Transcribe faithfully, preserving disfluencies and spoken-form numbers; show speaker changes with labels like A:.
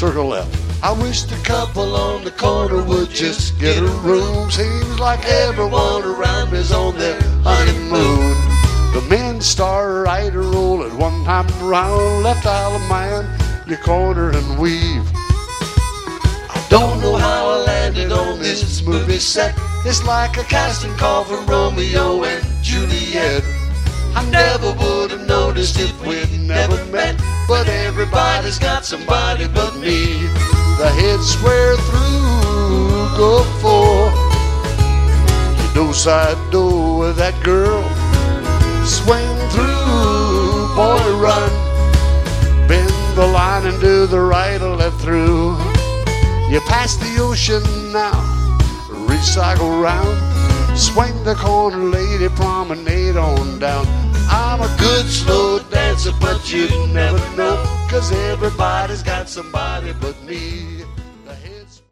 A: circle left. I wish the couple on the corner would just get a room. Seems like everyone around is on their honeymoon. The men start right a roll at one time around. Left Isle of Man, you corner and weave. I don't know how I landed on this movie set. It's like a casting call for Romeo and Juliet. I never would have noticed if we'd never met, but everybody's got somebody but me. The heads square through, go for you do side door with that girl. Swing through, boy, run. Bend the line and do the right or left through. You pass the ocean now, recycle round. Swing the corner, lady, promenade on down. I'm a good slow dancer, but you never know, 'cause everybody's got somebody but me.